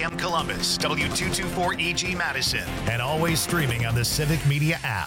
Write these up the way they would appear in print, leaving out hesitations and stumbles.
AM Columbus, W224EG Madison, and always streaming on the Civic Media app.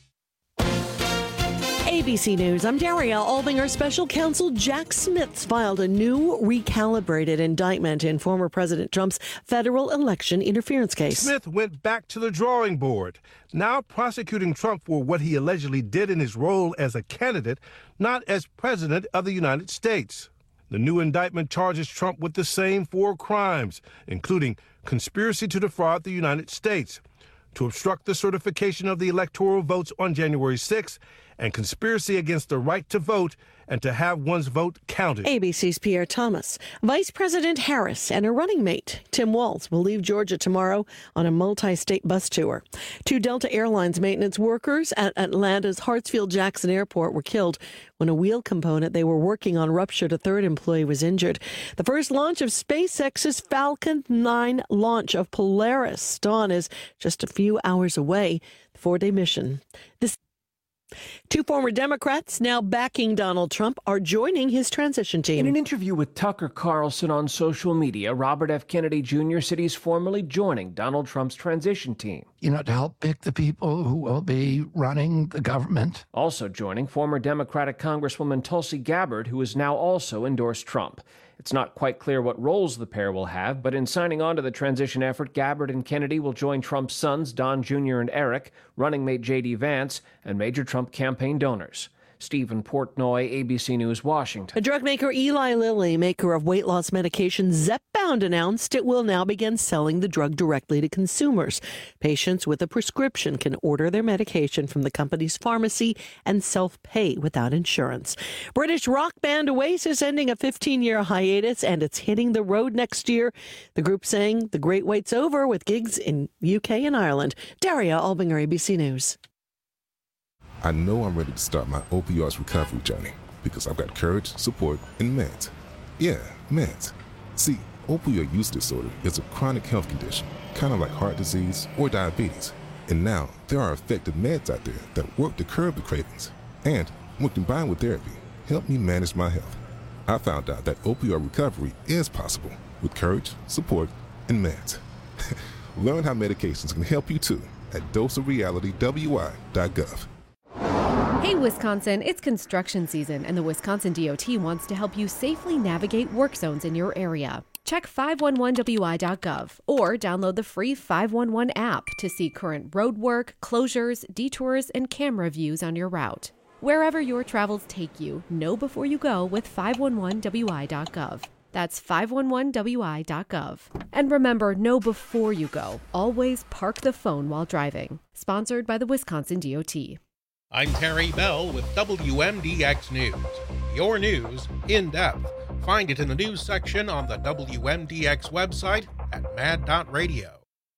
ABC News, I'm Daria Albinger. Special counsel Jack Smith filed a new recalibrated indictment in former President Trump's federal election interference case. Smith went back to the drawing board, now prosecuting Trump for what he allegedly did in his role as a candidate, not as president of the United States. The new indictment charges Trump with the same 4 crimes, including conspiracy to defraud the United States, to obstruct the certification of the electoral votes on January 6th, and conspiracy against the right to vote and to have one's vote counted. ABC's Pierre Thomas. Vice President Harris and her running mate, Tim Walz, will leave Georgia tomorrow on a multi-state bus tour. 2 Delta Airlines maintenance workers at Atlanta's Hartsfield-Jackson Airport were killed when a wheel component they were working on ruptured. A 3rd employee was injured. The first launch of SpaceX's Falcon 9 launch of Polaris Dawn is just a few hours away. The 4-day mission. 2 former Democrats now backing Donald Trump are joining his transition team. In an interview with Tucker Carlson on social media, Robert F. Kennedy Jr. said he's formally joining Donald Trump's transition team. To help pick the people who will be running the government. Also joining former Democratic Congresswoman Tulsi Gabbard, who has now also endorsed Trump. It's not quite clear what roles the pair will have, but in signing on to the transition effort, Gabbard and Kennedy will join Trump's sons, Don Jr. and Eric, running mate J.D. Vance, and major Trump campaign donors. Stephen Portnoy, ABC News, Washington. The drug maker Eli Lilly, maker of weight loss medication Zepbound, announced it will now begin selling the drug directly to consumers. Patients with a prescription can order their medication from the company's pharmacy and self-pay without insurance. British rock band Oasis ending a 15-year hiatus, and it's hitting the road next year. The group saying the great wait's over with gigs in UK and Ireland. Daria Albinger, ABC News. I know I'm ready to start my opioids recovery journey because I've got courage, support, and meds. Yeah, meds. See, opioid use disorder is a chronic health condition, kind of like heart disease or diabetes. And now there are effective meds out there that work to curb the cravings and, when combined with therapy, help me manage my health. I found out that opioid recovery is possible with courage, support, and meds. Learn how medications can help you too at doseofrealitywi.gov. Hey, Wisconsin, it's construction season, and the Wisconsin DOT wants to help you safely navigate work zones in your area. Check 511wi.gov or download the free 511 app to see current road work, closures, detours, and camera views on your route. Wherever your travels take you, know before you go with 511wi.gov. That's 511wi.gov. And remember, know before you go. Always park the phone while driving. Sponsored by the Wisconsin DOT. I'm Terry Bell with WMDX News. Your news in depth. Find it in the news section on the WMDX website at mad.radio.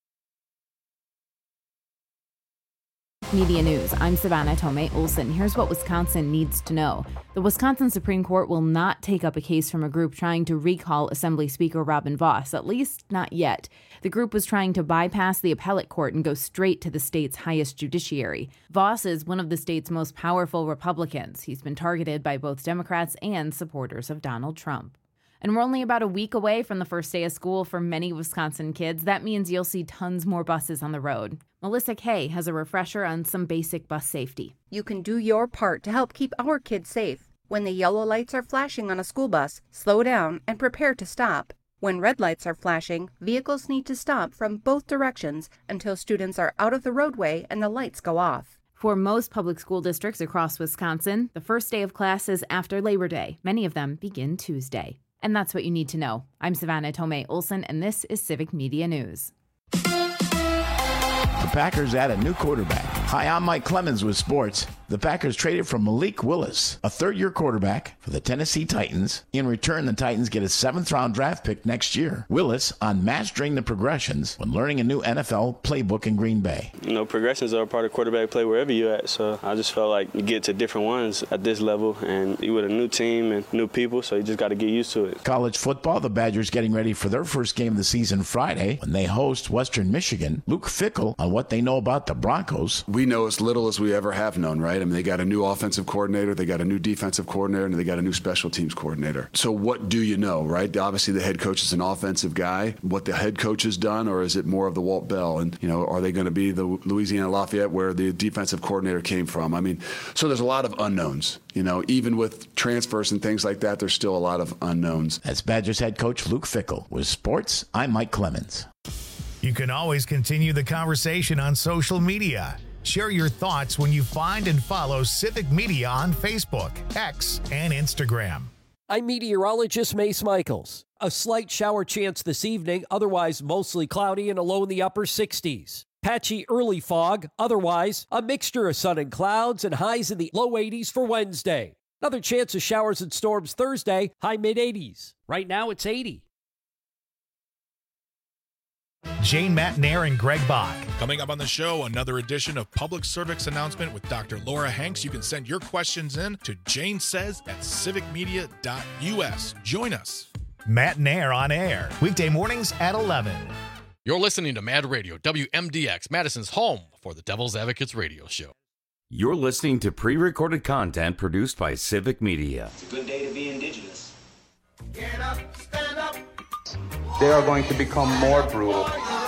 Media News. I'm Savannah Tomei Olsen. Here's what Wisconsin needs to know. The Wisconsin Supreme Court will not take up a case from a group trying to recall Assembly Speaker Robin Vos, at least not yet. The group was trying to bypass the appellate court and go straight to the state's highest judiciary. Vos is one of the state's most powerful Republicans. He's been targeted by both Democrats and supporters of Donald Trump. And we're only about a week away from the first day of school for many Wisconsin kids. That means you'll see tons more buses on the road. Melissa Kay has a refresher on some basic bus safety. You can do your part to help keep our kids safe. When the yellow lights are flashing on a school bus, slow down and prepare to stop. When red lights are flashing, vehicles need to stop from both directions until students are out of the roadway and the lights go off. For most public school districts across Wisconsin, the first day of class is after Labor Day. Many of them begin Tuesday. And that's what you need to know. I'm Savannah Tomei Olsen, and this is Civic Media News. The Packers add a new quarterback. Hi, I'm Mike Clemens with sports. The Packers traded for Malik Willis, a third-year quarterback for the Tennessee Titans. In return, the Titans get a 7th-round draft pick next year. Willis on mastering the progressions when learning a new NFL playbook in Green Bay. Progressions are a part of quarterback play wherever you're at, so I just felt like you get to different ones at this level, and you're with a new team and new people, so you just got to get used to it. College football, the Badgers getting ready for their first game of the season Friday when they host Western Michigan. Luke Fickell on what they know about the Broncos. We know as little as we ever have known, right? right? I mean, they got a new offensive coordinator, they got a new defensive coordinator, and they got a new special teams coordinator. So what do you know, right? Obviously, the head coach is an offensive guy. What the head coach has done, or is it more of the Walt Bell? And, are they going to be the Louisiana Lafayette where the defensive coordinator came from? I mean, so there's a lot of unknowns. Even with transfers and things like that, there's still a lot of unknowns. That's Badgers head coach Luke Fickell. With sports, I'm Mike Clemens. You can always continue the conversation on social media. Share your thoughts when you find and follow Civic Media on Facebook, X, and Instagram. I'm meteorologist Mace Michaels. A slight shower chance this evening, otherwise mostly cloudy and a low in the upper 60s. Patchy early fog, otherwise a mixture of sun and clouds and highs in the low 80s for Wednesday. Another chance of showers and storms Thursday, high mid-80s. Right now it's 80. Jane Matnair and Greg Bach. Coming up on the show, another edition of Public Service Announcement with Dr. Laura Hanks. You can send your questions in to janesays@civicmedia.us. Join us. Matnair on air, weekday mornings at 11. You're listening to Mad Radio, WMDX, Madison's home for the Devil's Advocates radio show. You're listening to pre-recorded content produced by Civic Media. It's a good day to be indigenous. Get up, stand up. They are going to become more brutal.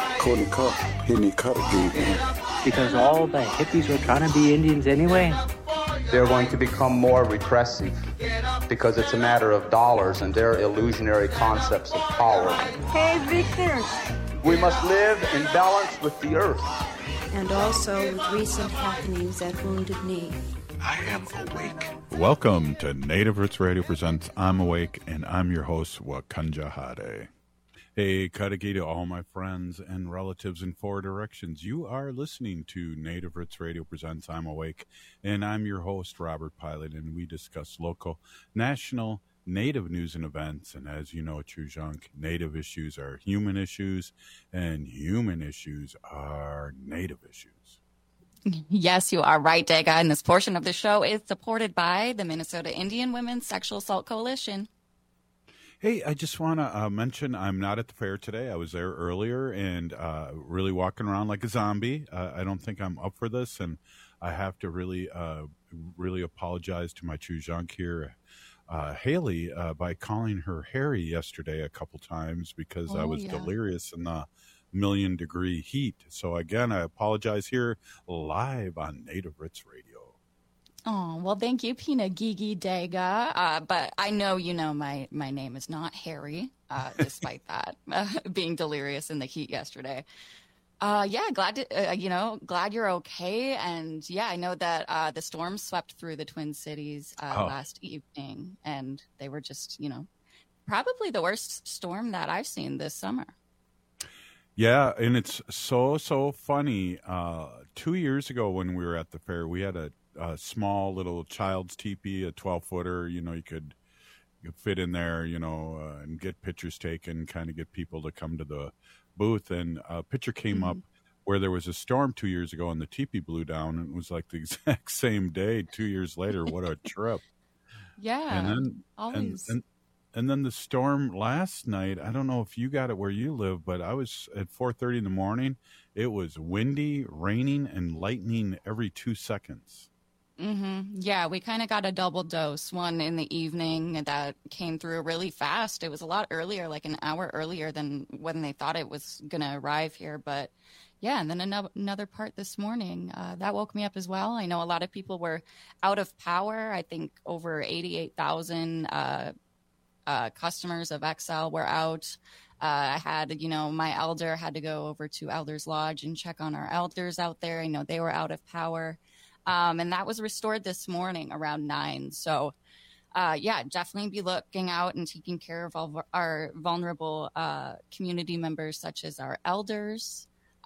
Because all the hippies were trying to be Indians anyway. They're going to become more repressive because it's a matter of dollars and their illusionary concepts of power. Hey, Victor. We must live in balance with the earth. And also with recent happenings at Wounded Knee. I am awake. Welcome to Native Roots Radio presents I'm Awake, and I'm your host, Wakanja Hade. Hey, Kadagi to all my friends and relatives in four directions. You are listening to Native Roots Radio presents I'm Awake, and I'm your host, Robert Pilot, and we discuss local, national, Native news and events. And as you know, Chujunk, Native issues are human issues, and human issues are Native issues. Yes, you are right, Dega, and this portion of the show is supported by the Minnesota Indian Women's Sexual Assault Coalition. Hey, I just want to mention I'm not at the fair today. I was there earlier and really walking around like a zombie. I don't think I'm up for this, and I have to really apologize to my Chujunk here, Haley, by calling her Harry yesterday a couple times because I was delirious in the million-degree heat. So, again, I apologize here live on Native Roots Radio. Oh, well, thank you, Pina Gigi Dega. But I know my name is not Harry, despite that, being delirious in the heat yesterday. Glad you're okay. And yeah, I know that the storm swept through the Twin Cities last evening, and they were just, probably the worst storm that I've seen this summer. Yeah, and it's so funny. 2 years ago when we were at the fair, we had a small little child's teepee, a 12-footer. You could fit in there, and get pictures taken, kind of get people to come to the booth. And a picture came up where there was a storm 2 years ago and the teepee blew down, and it was like the exact same day 2 years later. What a trip. Yeah. And then always. And then the storm last night, I don't know if you got it where you live, but I was at 4:30 in the morning. It was windy, raining, and lightning every 2 seconds. Yeah, we kind of got a double dose, one in the evening that came through really fast. It was a lot earlier, like an hour earlier than when they thought it was going to arrive here. But yeah, and then another part this morning, that woke me up as well. I know a lot of people were out of power. I think over 88,000 customers of XL were out. I had, my elder had to go over to Elders Lodge and check on our elders out there. I know they were out of power. And that was restored this morning around 9. So, definitely be looking out and taking care of all of our vulnerable community members, such as our elders.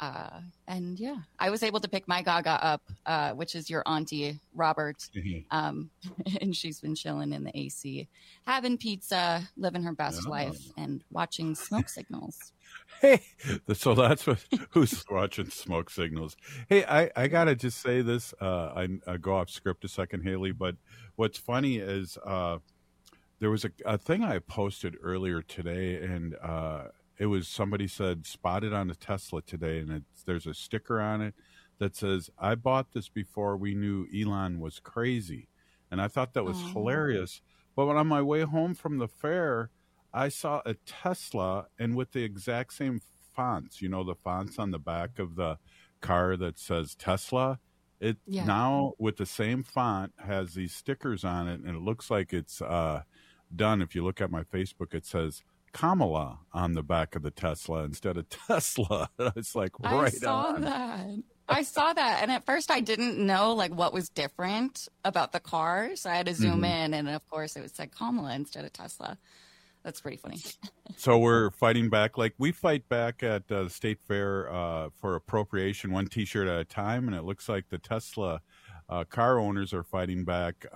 And yeah, I was able to pick my Gaga up, which is your auntie, Robert. And she's been chilling in the AC, having pizza, living her best life, and watching Smoke Signals. Hey, so that's who's watching Smoke Signals. Hey, I got to just say this. I go off script a second, Haley, but what's funny is there was a thing I posted earlier today, and it was somebody said spotted on a Tesla today, and there's a sticker on it that says, "I bought this before we knew Elon was crazy." And I thought that was hilarious. But when on my way home from the fair, I saw a Tesla, and with the exact same fonts, the fonts on the back of the car that says Tesla, it now with the same font has these stickers on it, and it looks like it's done. If you look at my Facebook, it says Kamala on the back of the Tesla instead of Tesla. It's like right on. I saw that, and at first I didn't know what was different about the car, so I had to zoom in, and of course it said Kamala instead of Tesla. That's pretty funny. So we're fighting back. We fight back at the State Fair for appropriation, one T-shirt at a time, and it looks like the Tesla car owners are fighting back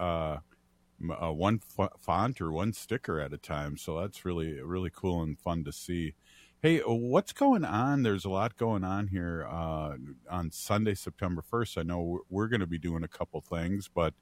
one font or one sticker at a time. So that's really, really cool and fun to see. Hey, what's going on? There's a lot going on here on Sunday, September 1st. I know we're going to be doing a couple things, but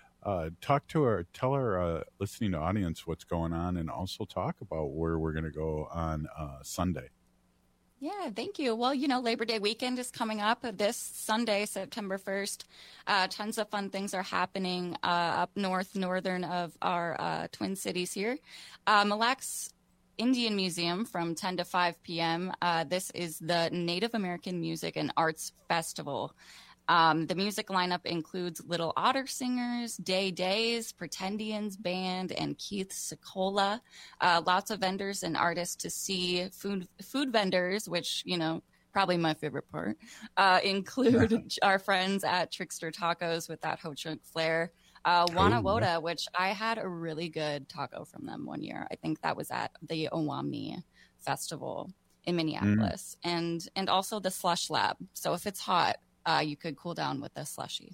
tell our listening audience what's going on, and also talk about where we're going to go on Sunday. Yeah, thank you. Well, Labor Day weekend is coming up this Sunday, September 1st. Tons of fun things are happening up northern of our Twin Cities here. Mille Lacs Indian Museum from 10 to 5 p.m. This is the Native American Music and Arts Festival. The music lineup includes Little Otter Singers, Day Days, Pretendians Band, and Keith Secola. Lots of vendors and artists to see. Food vendors, which, probably my favorite part, include our friends at Trickster Tacos with that Ho-Chunk flair. Wana Woda, which I had a really good taco from them one year. I think that was at the Owamni Festival in Minneapolis. And also the Slush Lab. So if it's hot, you could cool down with a slushie.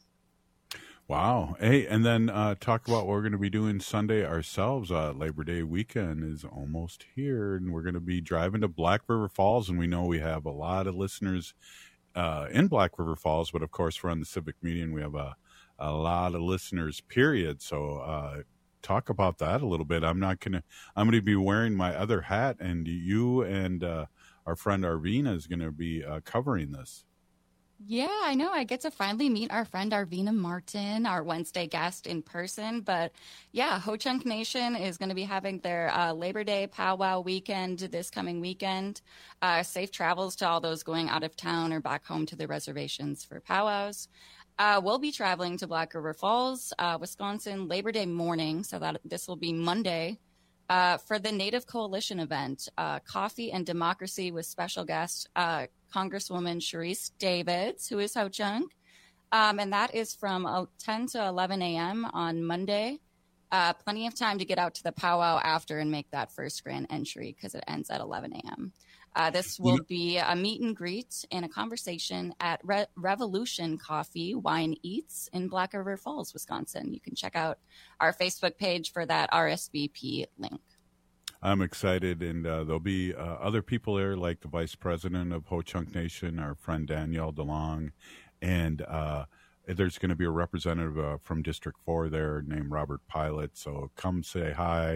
Wow. Hey, and then talk about what we're going to be doing Sunday ourselves. Labor Day weekend is almost here, and we're going to be driving to Black River Falls, and we know we have a lot of listeners in Black River Falls, but of course we're on the Civic Media, and we have a lot of listeners, period. So talk about that a little bit. I'm going to be wearing my other hat, and you and our friend Arvina is going to be covering this. Yeah, I know. I get to finally meet our friend Arvina Martin, our Wednesday guest, in person. But yeah, Ho-Chunk Nation is going to be having their Labor Day powwow weekend this coming weekend. Safe travels to all those going out of town or back home to the reservations for powwows. We'll be traveling to Black River Falls, Wisconsin, Labor Day morning. So that this will be Monday for the Native Coalition event, Coffee and Democracy with special guest Congresswoman Sharice Davids, who is Ho-Chunk. And that is from 10 to 11 a.m. on Monday. Plenty of time to get out to the powwow after and make that first grand entry because it ends at 11 a.m. This will be a meet and greet and a conversation at Revolution Coffee Wine Eats in Black River Falls, Wisconsin. You can check out our Facebook page for that RSVP link. I'm excited, and there'll be other people there, like the Vice President of Ho-Chunk Nation, our friend Danielle DeLong, and there's going to be a representative from District 4 there named Robert Pilot. So come say hi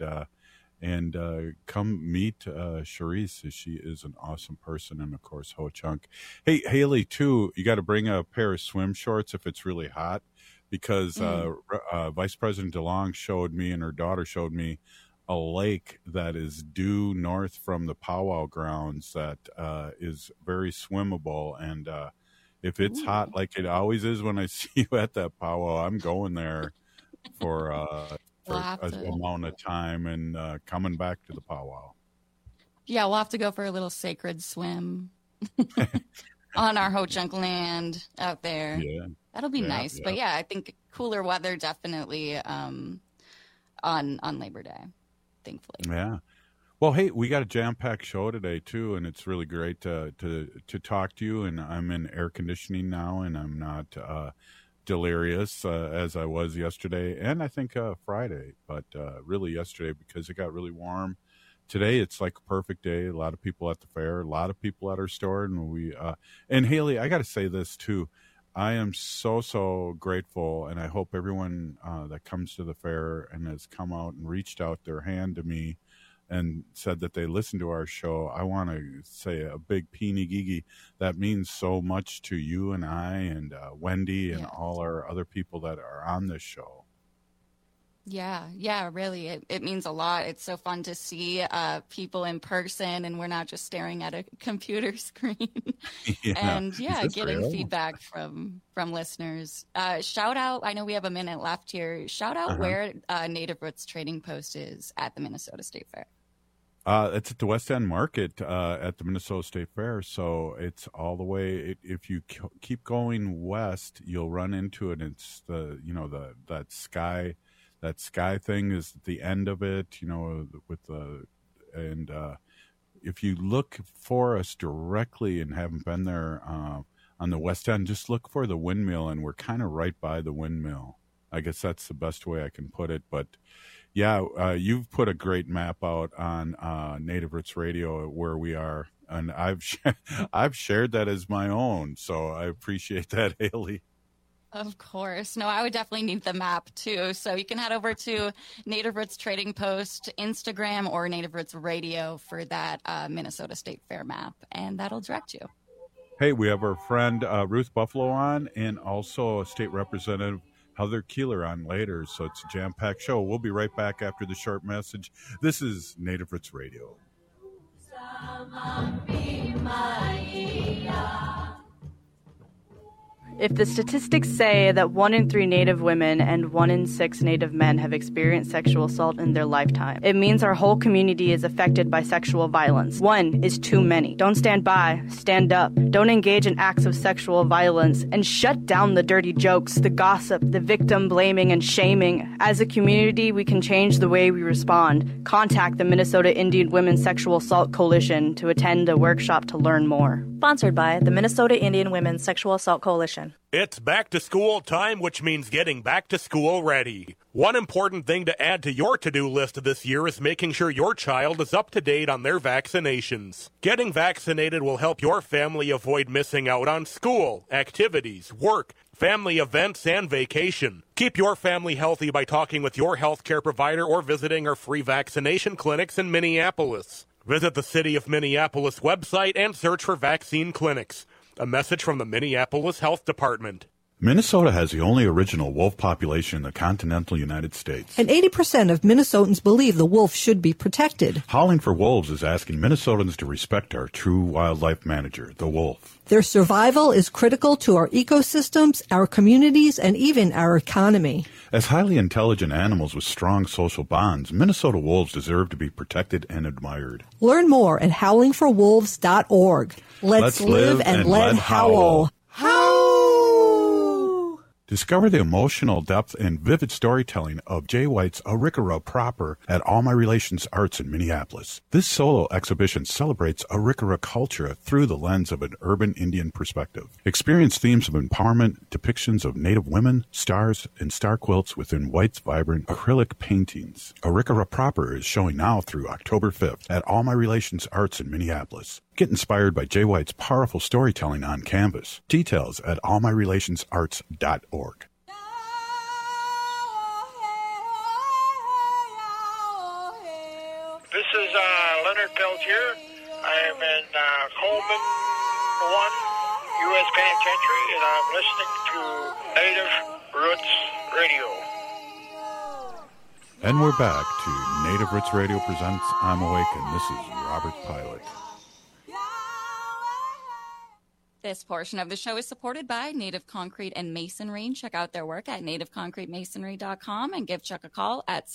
and come meet Sharice. She is an awesome person, and of course Ho-Chunk. Hey, Haley, too, you got to bring a pair of swim shorts if it's really hot, because Vice President DeLong showed me, and her daughter showed me, a lake that is due north from the powwow grounds that is very swimmable. And if it's hot, like it always is when I see you at that powwow, I'm going there for an amount of time and coming back to the powwow. Yeah, we'll have to go for a little sacred swim on our Ho-Chunk land out there. Yeah. That'll be nice. Yeah. But yeah, I think cooler weather definitely on Labor Day. Thankfully. Yeah. Well, hey, we got a jam-packed show today too, and it's really great to talk to you. And I'm in air conditioning now, and I'm not delirious as I was yesterday, and I think Friday, but really yesterday because it got really warm. Today it's like a perfect day. A lot of people at the fair, a lot of people at our store, and we and Haley, I got to say this too. I am so grateful, and I hope everyone that comes to the fair and has come out and reached out their hand to me and said that they listened to our show. I want to say a big peeny gigi. That means so much to you and I and Wendy and all our other people that are on this show. Yeah, really. It means a lot. It's so fun to see people in person, and we're not just staring at a computer screen. And getting real? feedback from listeners. Shout out, I know we have a minute left here. Shout out where Native Roots Trading Post is at the Minnesota State Fair. It's at the West End Market at the Minnesota State Fair. So it's all the way. If you keep going west, you'll run into it. It's that sky thing is at the end of it, if you look for us directly and haven't been there on the West End, just look for the windmill, and we're kind of right by the windmill. I guess that's the best way I can put it. But yeah, you've put a great map out on Native Roots Radio where we are, and I've shared that as my own. So I appreciate that, Haley. Of course. No, I would definitely need the map too. So you can head over to Native Roots Trading Post, Instagram, or Native Roots Radio for that Minnesota State Fair map, and that'll direct you. Hey, we have our friend Ruth Buffalo on, and also State Representative Heather Keeler on later. So it's a jam-packed show. We'll be right back after the short message. This is Native Roots Radio. If the statistics say that 1 in 3 Native women and 1 in 6 Native men have experienced sexual assault in their lifetime, it means our whole community is affected by sexual violence. 1 is too many. Don't stand by, stand up. Don't engage in acts of sexual violence, and shut down the dirty jokes, the gossip, the victim blaming and shaming. As a community, we can change the way we respond. Contact the Minnesota Indian Women's Sexual Assault Coalition to attend a workshop to learn more. Sponsored by the Minnesota Indian Women's Sexual Assault Coalition. It's back to school time, which means getting back to school ready. One important thing to add to your to-do list this year is making sure your child is up to date on their vaccinations. Getting vaccinated will help your family avoid missing out on school, activities, work, family events, and vacation. Keep your family healthy by talking with your healthcare provider or visiting our free vaccination clinics in Minneapolis. Visit the City of Minneapolis website and search for vaccine clinics. A message from the Minneapolis Health Department. Minnesota has the only original wolf population in the continental United States. And 80% of Minnesotans believe the wolf should be protected. Howling for Wolves is asking Minnesotans to respect our true wildlife manager, the wolf. Their survival is critical to our ecosystems, our communities, and even our economy. As highly intelligent animals with strong social bonds, Minnesota wolves deserve to be protected and admired. Learn more at howlingforwolves.org. Let's live and let howl. Discover the emotional depth and vivid storytelling of Jay White's Arikara Proper at All My Relations Arts in Minneapolis. This solo exhibition celebrates Arikara culture through the lens of an urban Indian perspective. Experience themes of empowerment, depictions of Native women, stars, and star quilts within White's vibrant acrylic paintings. Arikara Proper is showing now through October 5th at All My Relations Arts in Minneapolis. Get inspired by Jay White's powerful storytelling on canvas. Details at allmyrelationsarts.org. This is Leonard Peltier. I am in Coleman 1 U.S. Penitentiary, and I'm listening to Native Roots Radio. And we're back to Native Roots Radio presents I'm Awake, and this is Robert Pilot. This portion of the show is supported by Native Concrete and Masonry. Check out their work at nativeconcretemasonry.com and give Chuck a call at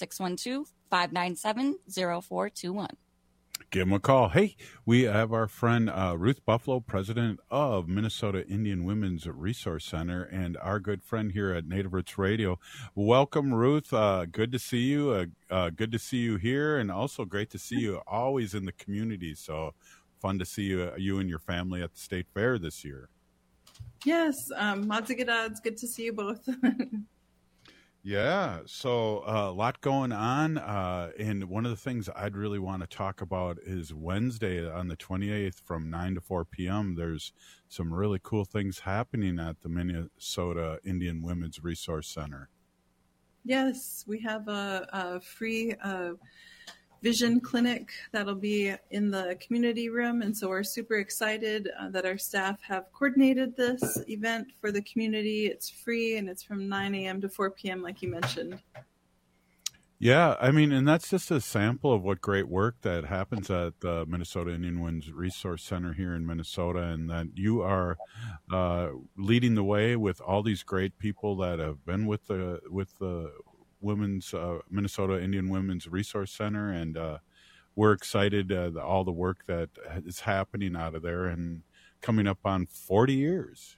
612-597-0421. Give them a call. Hey, we have our friend Ruth Buffalo, president of Minnesota Indian Women's Resource Center, and our good friend here at Native Roots Radio. Welcome, Ruth. Good to see you. Good to see you here, and also great to see you always in the community. So fun to see you and your family at the State Fair this year. Yes, Matzigada, it's good to see you both. Yeah, so a lot going on, and one of the things I'd really want to talk about is Wednesday on the 28th from 9 to 4 p.m. There's some really cool things happening at the Minnesota Indian Women's Resource Center. Yes, we have a free vision clinic that'll be in the community room. And so we're super excited that our staff have coordinated this event for the community. It's free and it's from 9 a.m. to 4 p.m. like you mentioned. Yeah, I mean, and that's just a sample of what great work that happens at the Minnesota Indian Women's Resource Center here in Minnesota, and that you are leading the way with all these great people that have been with the Women's Minnesota Indian Women's Resource Center, and we're excited all the work that is happening out of there, and coming up on 40 years.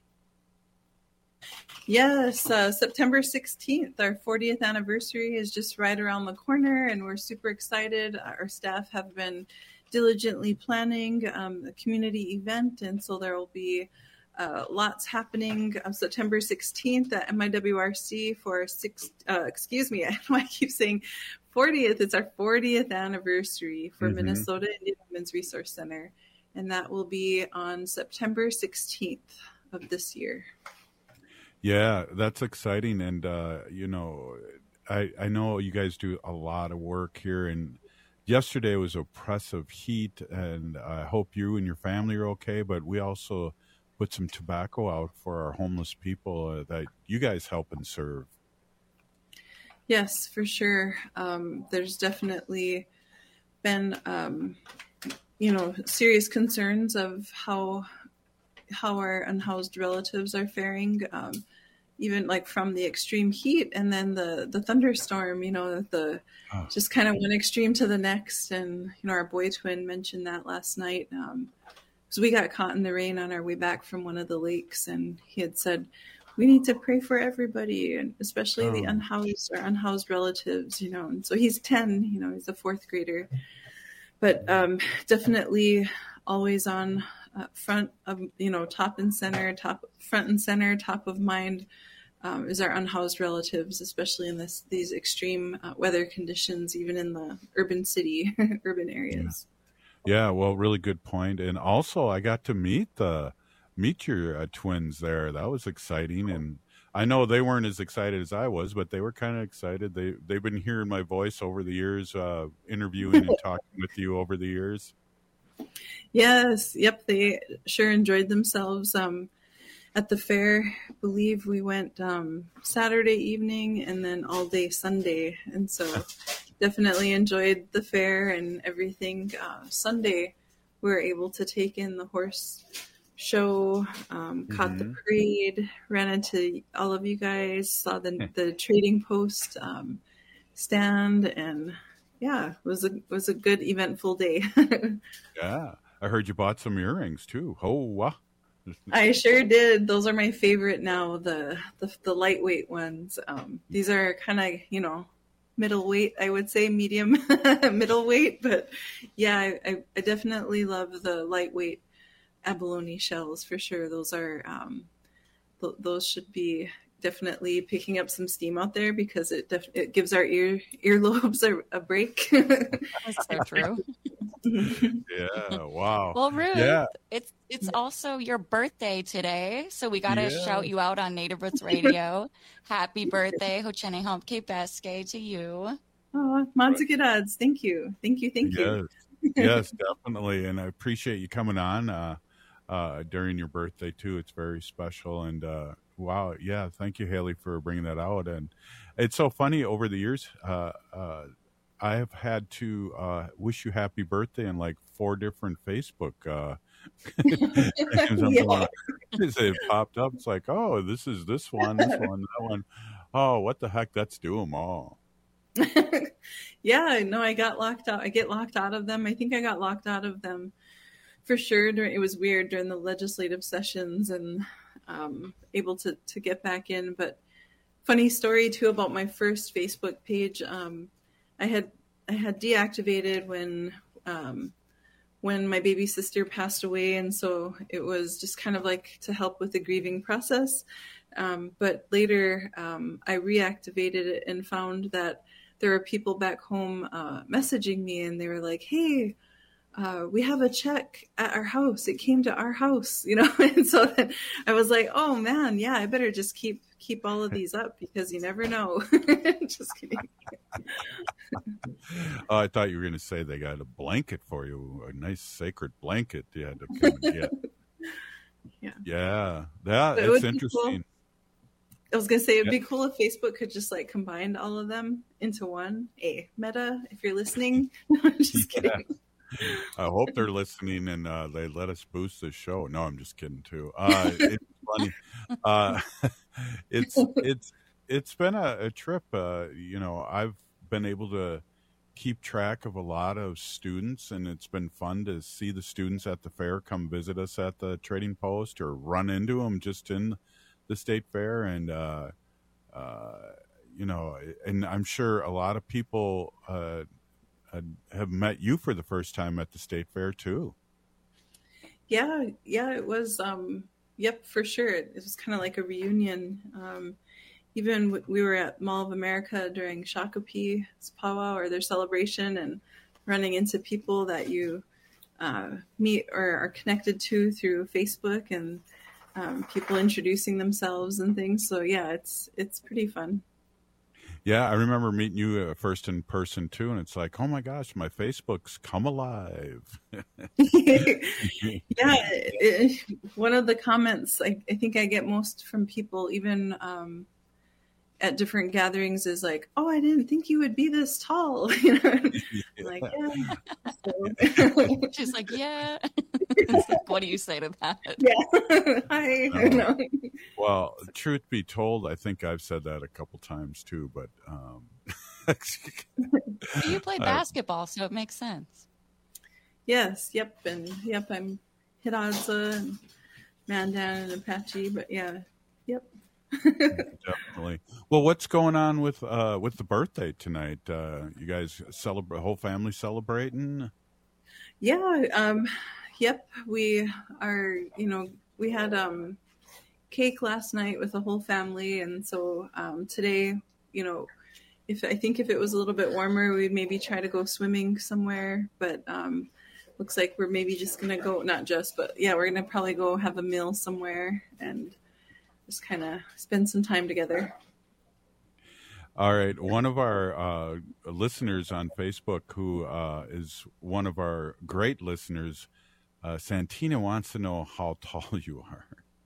Yes, September 16th, our 40th anniversary is just right around the corner, and we're super excited. Our staff have been diligently planning a community event, and so there will be lots happening September 16th at MIWRC for I keep saying 40th. It's our 40th anniversary for Minnesota Indian Women's Resource Center, and that will be on September 16th of this year. Yeah, that's exciting. And, I know you guys do a lot of work here. And yesterday was oppressive heat, and I hope you and your family are okay. But we also put some tobacco out for our homeless people that you guys help and serve. Yes, for sure. There's definitely been, serious concerns of how our unhoused relatives are faring, even like from the extreme heat and then the thunderstorm, just kind of one extreme to the next. And, our boy twin mentioned that last night. So we got caught in the rain on our way back from one of the lakes, and he had said, we need to pray for everybody, and especially the unhoused relatives, and so he's 10, he's a fourth grader, but definitely always on front of, front and center, top of mind is our unhoused relatives, especially in these extreme weather conditions, even in the urban areas. Yeah, well, really good point. And also, I got to meet your twins there. That was exciting, and I know they weren't as excited as I was, but they were kind of excited. They've been hearing my voice over the years, interviewing and talking with you over the years. Yes, yep, they sure enjoyed themselves at the fair. I believe we went Saturday evening and then all day Sunday, and so definitely enjoyed the fair and everything. Sunday we were able to take in the horse show, caught the parade, ran into all of you guys, saw the trading post stand, and yeah, it was a good eventful day. Yeah, I heard you bought some earrings too. Oh, wow. I sure did. Those are my favorite now, the lightweight ones. These are kind of, middleweight, I would say, medium middleweight, but yeah, I definitely love the lightweight abalone shells for sure. Those are those should be definitely picking up some steam out there, because it gives our earlobes a break. That's so true. Yeah, wow. Well, Ruth, yeah. it's also your birthday today, so we got to shout you out on Native Roots Radio. Happy birthday, Hochene Humpke Beske, to you. Oh, Manzikadads, thank you. Yes, definitely, and I appreciate you coming on during your birthday too. It's very special, and wow, yeah, thank you, Haley, for bringing that out. And it's so funny, over the years, I have had to wish you happy birthday in like 4 different Facebook it popped up. It's like, oh, this is this one, that one. Oh, what the heck? Let's do them all. Yeah, no, I got locked out. I get locked out of them. I think I got locked out of them for sure. It was weird during the legislative sessions, and able to get back in. But funny story too about my first Facebook page. I had deactivated when my baby sister passed away, and so it was just kind of like to help with the grieving process. But later, I reactivated it and found that there were people back home messaging me, and they were like, "Hey, we have a check at our house. It came to our house, And so then I was like, oh man, yeah, I better just keep all of these up because you never know. Just kidding. Oh, I thought you were going to say they got a blanket for you, a nice sacred blanket you had to come and get. Yeah, it's interesting. Cool. I was going to say, it'd be cool if Facebook could just like combine all of them into one. Hey, Meta, if you're listening. I'm just kidding. I hope they're listening and they let us boost this show. No, I'm just kidding too. It's funny. It's been a trip. I've been able to keep track of a lot of students, and it's been fun to see the students at the fair come visit us at the Trading Post or run into them just in the state fair. And and I'm sure a lot of people have met you for the first time at the state fair too. Yeah, it was yep, for sure. It was kind of like a reunion. Even we were at Mall of America during Shakopee's powwow or their celebration, and running into people that you meet or are connected to through Facebook, and people introducing themselves and things. So yeah, it's pretty fun. Yeah, I remember meeting you first in person too, and it's like, oh my gosh, my Facebook's come alive. Yeah, one of the comments I think I get most from people, even at different gatherings, is like, "Oh, I didn't think you would be this tall." I'm like, yeah. So. She's like, yeah. It's like, what do you say to that? Yeah. Hi. No. Well, truth be told, I think I've said that a couple times too, but you play basketball, so it makes sense. Yes. Yep. And yep, I'm Hidatsa and Mandan and Apache, but yeah. Yep. Definitely. Well, what's going on with the birthday tonight? You guys celebrate, whole family celebrating? Yeah. Yep. We are. We had cake last night with the whole family, and so today, if it was a little bit warmer, we'd maybe try to go swimming somewhere. But looks like we're maybe just gonna go. Not just, but yeah, we're gonna probably go have a meal somewhere and just kind of spend some time together. All right. One of our listeners on Facebook, who is one of our great listeners, Santina, wants to know how tall you are.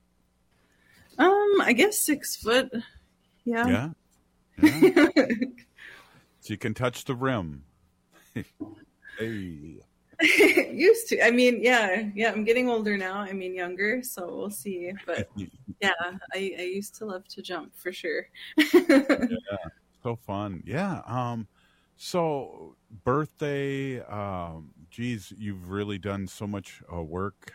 I guess 6 foot. Yeah. Yeah. So you can touch the rim. Hey. Used to. I mean, yeah. I'm getting older now. I mean, younger, so we'll see. But yeah, I used to love to jump for sure. Yeah, so fun. Yeah. So birthday. Geez, you've really done so much work.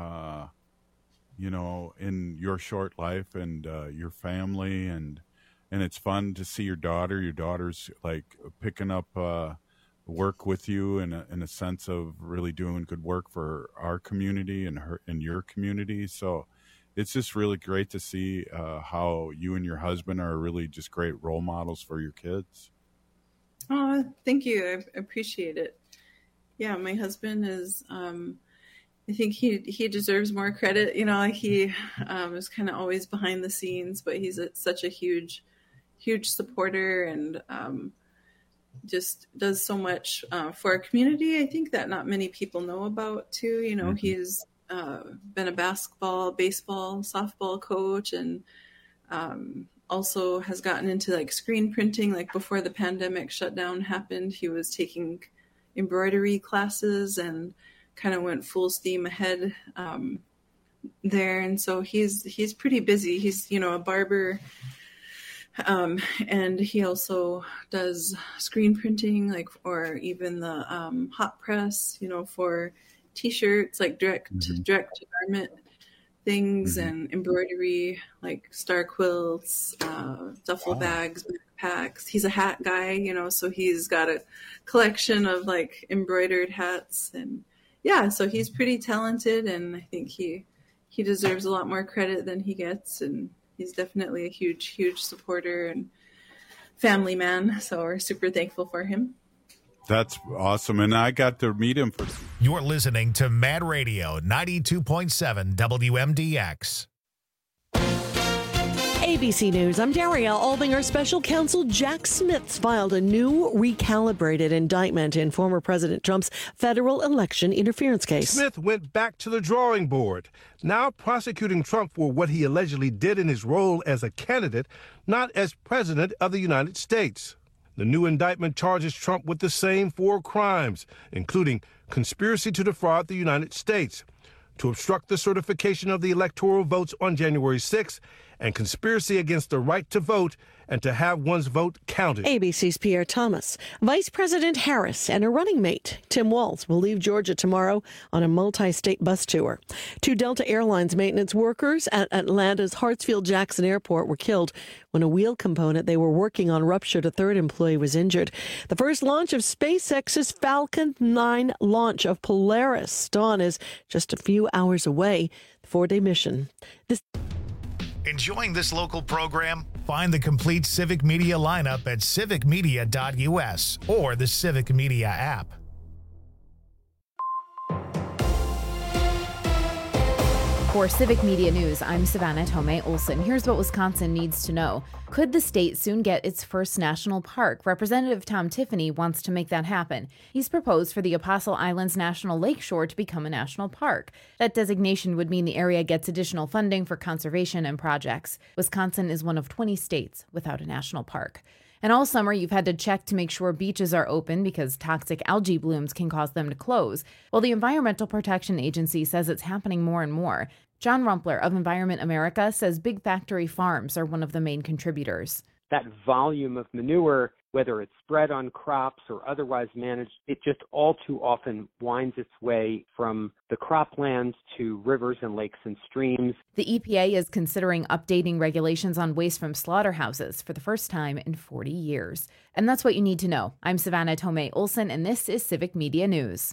In your short life and your family, and it's fun to see your daughter. Your daughter's like picking up work with you in a sense of really doing good work for our community and your community. So it's just really great to see how you and your husband are really just great role models for your kids. Oh, thank you. I appreciate it. Yeah, my husband is, I think he deserves more credit. He is kind of always behind the scenes, but he's such a huge supporter, and just does so much for our community. I think that not many people know about too. Mm-hmm. He's been a basketball, baseball, softball coach, and also has gotten into like screen printing. Like before the pandemic shutdown happened, he was taking embroidery classes and kind of went full steam ahead there. And so he's pretty busy. He's, a barber. And he also does screen printing, or even the hot press, for T-shirts, like direct to garment things, mm-hmm. and embroidery, like star quilts, duffel bags, backpacks. He's a hat guy, so he's got a collection of like embroidered hats, and yeah, so he's pretty talented, and I think he deserves a lot more credit than he gets, and he's definitely a huge supporter and family man. So we're super thankful for him. That's awesome, and I got to meet him. You're listening to Mad Radio 92.7 WMDX. ABC News, I'm Daria Albinger. Special counsel Jack Smith filed a new recalibrated indictment in former President Trump's federal election interference case. Smith went back to the drawing board, now prosecuting Trump for what he allegedly did in his role as a candidate, not as president of the United States. The new indictment charges Trump with the same 4 crimes, including conspiracy to defraud the United States, to obstruct the certification of the electoral votes on January 6th, and conspiracy against the right to vote and to have one's vote counted. ABC's Pierre Thomas. Vice President Harris and her running mate, Tim Walz, will leave Georgia tomorrow on a multi-state bus tour. 2 Delta Airlines maintenance workers at Atlanta's Hartsfield-Jackson Airport were killed when a wheel component they were working on ruptured. A 3rd employee was injured. The first launch of SpaceX's Falcon 9 launch of Polaris Dawn is just a few hours away. The 4-day mission. Enjoying this local program? Find the complete Civic Media lineup at civicmedia.us or the Civic Media app. For Civic Media News, I'm Savannah Tomei Olson. Here's what Wisconsin needs to know. Could the state soon get its first national park? Representative Tom Tiffany wants to make that happen. He's proposed for the Apostle Islands National Lakeshore to become a national park. That designation would mean the area gets additional funding for conservation and projects. Wisconsin is one of 20 states without a national park. And all summer, you've had to check to make sure beaches are open because toxic algae blooms can cause them to close. Well, the Environmental Protection Agency says it's happening more and more. John Rumpler of Environment America says big factory farms are one of the main contributors. That volume of manure, whether it's spread on crops or otherwise managed, it just all too often winds its way from the croplands to rivers and lakes and streams. The EPA is considering updating regulations on waste from slaughterhouses for the first time in 40 years. And that's what you need to know. I'm Savannah Tomei Olson, and this is Civic Media News.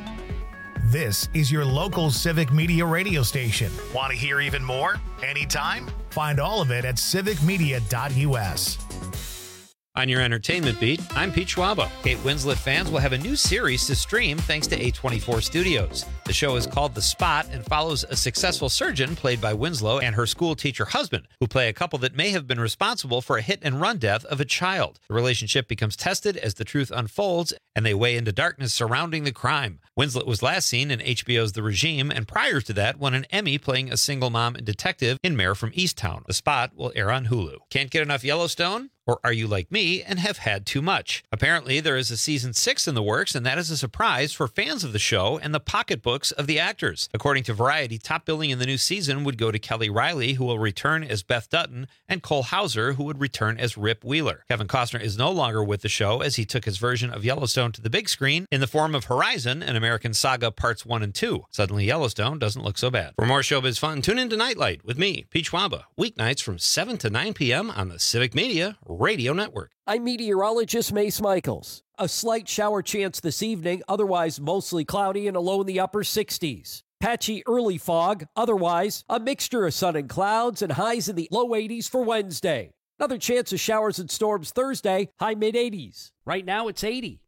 This is your local Civic Media radio station. Want to hear even more? Anytime? Find all of it at civicmedia.us. On your entertainment beat, I'm Pete Schwaba. Kate Winslet fans will have a new series to stream thanks to A24 Studios. The show is called The Spot and follows a successful surgeon played by Winslow and her school teacher husband, who play a couple that may have been responsible for a hit-and-run death of a child. The relationship becomes tested as the truth unfolds, and they weigh into darkness surrounding the crime. Winslet was last seen in HBO's The Regime, and prior to that won an Emmy playing a single mom and detective in Mare from Easttown. The Spot will air on Hulu. Can't get enough Yellowstone? Or are you like me and have had too much? Apparently, there is a season 6 in the works, and that is a surprise for fans of the show and the pocketbooks of the actors. According to Variety, top billing in the new season would go to Kelly Riley, who will return as Beth Dutton, and Cole Hauser, who would return as Rip Wheeler. Kevin Costner is no longer with the show, as he took his version of Yellowstone to the big screen in the form of Horizon, an American Saga Parts 1 and 2. Suddenly, Yellowstone doesn't look so bad. For more showbiz fun, tune in to Nightlight with me, Pete Schwaba, weeknights from 7 to 9 p.m. on the Civic Media Radio Network. I'm meteorologist Mace Michaels. A slight shower chance this evening, otherwise mostly cloudy and a low in the upper 60s. Patchy early fog, otherwise a mixture of sun and clouds, and highs in the low 80s for Wednesday. Another chance of showers and storms Thursday, high mid-80s. Right now it's 80.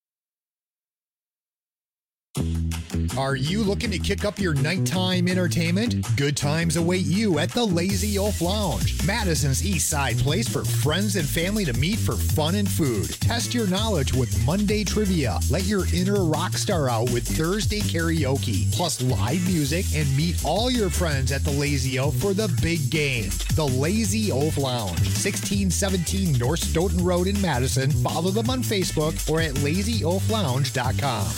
Are you looking to kick up your nighttime entertainment? Good times await you at the Lazy Oaf Lounge, Madison's East Side place for friends and family to meet for fun and food. Test your knowledge with Monday trivia. Let your inner rock star out with Thursday karaoke, plus live music, and meet all your friends at the Lazy Oaf for the big game. The Lazy Oaf Lounge, 1617 North Stoughton Road in Madison. Follow them on Facebook or at lazyoaflounge.com.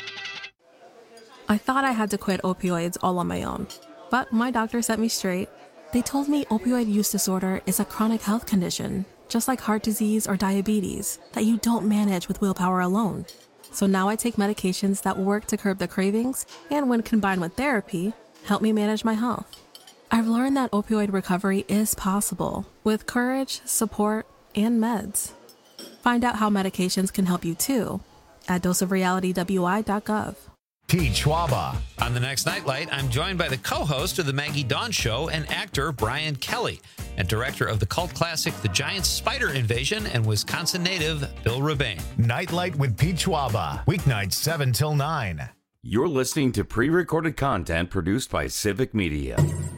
I thought I had to quit opioids all on my own, but my doctor set me straight. They told me opioid use disorder is a chronic health condition, just like heart disease or diabetes, that you don't manage with willpower alone. So now I take medications that work to curb the cravings and, when combined with therapy, help me manage my health. I've learned that opioid recovery is possible with courage, support, and meds. Find out how medications can help you too at doseofrealitywi.gov. Pete Schwaba. On the next Nightlight, I'm joined by the co-host of the Maggie Dawn Show and actor Brian Kelly, and director of the cult classic The Giant Spider Invasion and Wisconsin native Bill Rebane. Nightlight with Pete Schwaba. Weeknights 7 till 9. You're listening to pre-recorded content produced by Civic Media.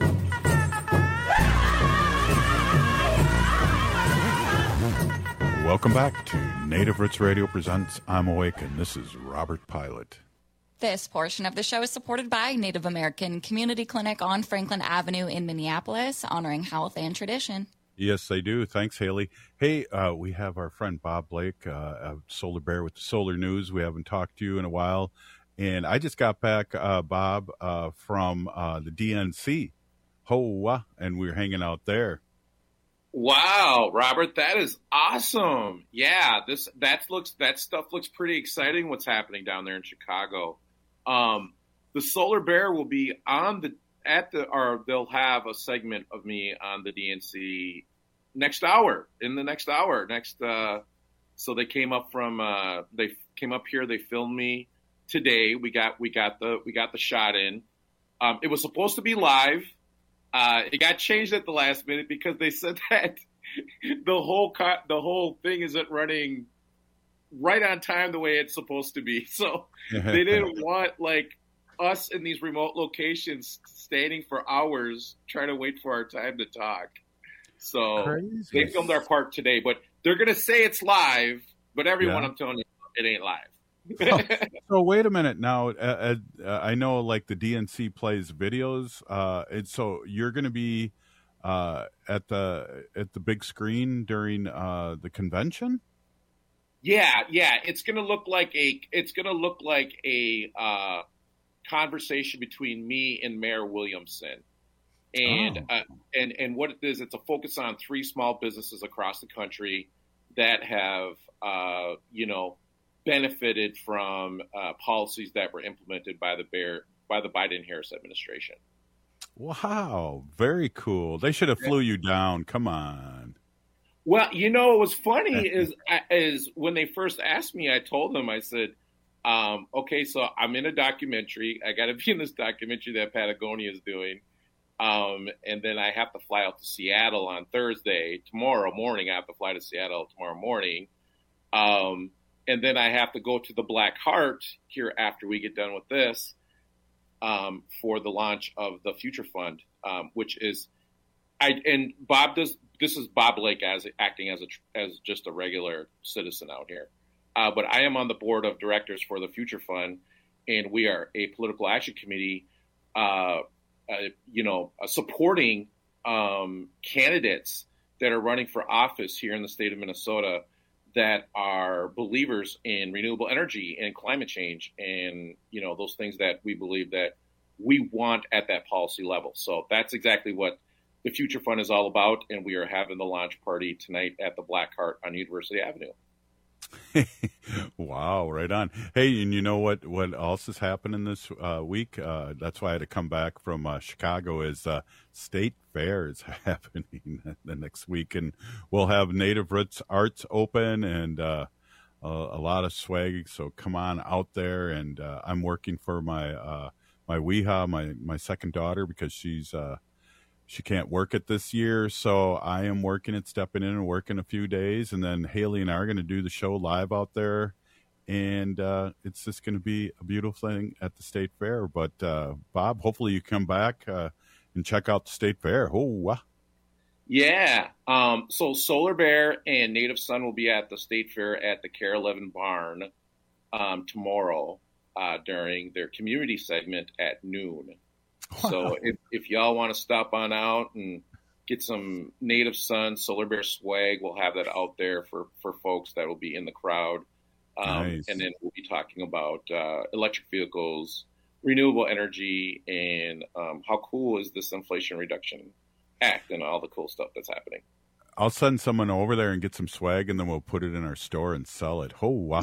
Welcome back to Native Roots Radio presents I'm Awake, and this is Robert Pilot. This portion of the show is supported by Native American Community Clinic on Franklin Avenue in Minneapolis, honoring health and tradition. Yes, they do. Thanks, Haley. Hey, we have our friend Bob Blake, Solar Bear with the Solar News. We haven't talked to you in a while. And I just got back, Bob, from the DNC, Hoa, and we were hanging out there. Wow, Robert, that is awesome. Yeah, that stuff looks pretty exciting. What's happening down there in Chicago? The Solar Bear will be they'll have a segment of me on the DNC next hour. So they came up here. They filmed me today. We got the shot in. It was supposed to be live. It got changed at the last minute because they said that the whole thing isn't running right on time the way it's supposed to be. So they didn't want us in these remote locations standing for hours trying to wait for our time to talk. So Crazy. They filmed our part today, but they're going to say it's live, but everyone, I'm telling you, it ain't live. So wait a minute now. I know the DNC plays videos, and so you're going to be at the big screen during the convention. Yeah. It's going to look like a conversation between me and Mayor Williamson, and what it is, it's a focus on 3 small businesses across the country that have benefited from policies that were implemented by the Biden-Harris administration. Wow, very cool. They should have flew you down. Come on. Well, what was funny is when they first asked me, I told them, I said, okay, so I'm in a documentary. I got to be in this documentary that Patagonia is doing. And then I have to fly out to Seattle on Thursday. Tomorrow morning, I have to fly to Seattle tomorrow morning. And then I have to go to the Black Heart here after we get done with this for the launch of the Future Fund, which is this is Bob Lake acting as just a regular citizen out here. But I am on the board of directors for the Future Fund, and we are a political action committee, supporting candidates that are running for office here in the state of Minnesota that are believers in renewable energy and climate change and, those things that we believe that we want at that policy level. So that's exactly what the Future Fund is all about, and we are having the launch party tonight at the Black Heart on University Avenue. Wow, right on. Hey, and you know what else is happening this week? That's why I had to come back from Chicago. Is State Fair is happening the next week, and we'll have Native Roots Arts open and a lot of swag. So come on out there, and I'm working for my Weeha, my second daughter, because she can't work it this year, so I am working it, stepping in and working a few days, and then Haley and I are going to do the show live out there, and it's just going to be a beautiful thing at the State Fair. But Bob, hopefully you come back and check out the State Fair. Oh, wow. Yeah. So Solar Bear and Native Sun will be at the State Fair at the Care 11 Barn tomorrow during their community segment at noon. Wow. So if y'all want to stop on out and get some Native Sun Solar Bear swag, we'll have that out there for folks that will be in the crowd. Nice. And then we'll be talking about electric vehicles, renewable energy, and how cool is this Inflation Reduction Act and all the cool stuff that's happening. I'll send someone over there and get some swag, and then we'll put it in our store and sell it. Oh, wow.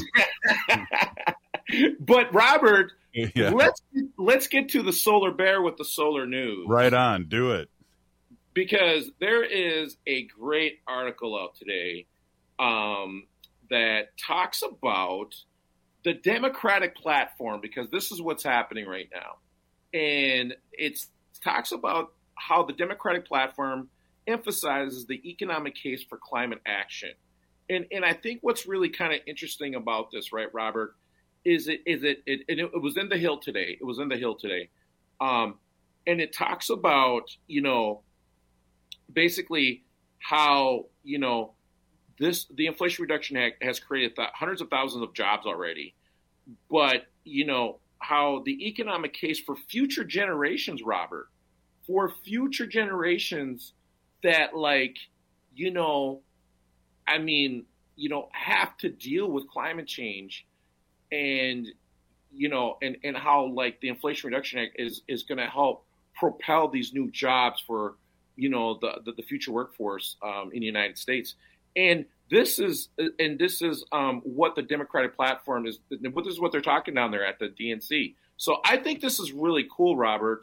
But Robert, yeah. Let's get to the Solar Bear with the Solar News. Right on, do it. Because there is a great article out today that talks about the Democratic platform, because this is what's happening right now. And it talks about how the Democratic platform emphasizes the economic case for climate action. And I think what's really kind of interesting about this, right, Robert, is it was in the Hill today. It was in the Hill today. And it talks about, basically how, the Inflation Reduction Act has created hundreds of thousands of jobs already. But, how the economic case for future generations, Robert, for future generations that have to deal with climate change and how the Inflation Reduction Act is going to help propel these new jobs for, the future workforce in the United States. And this is what the Democratic platform is. This is what they're talking down there at the DNC. So I think this is really cool, Robert.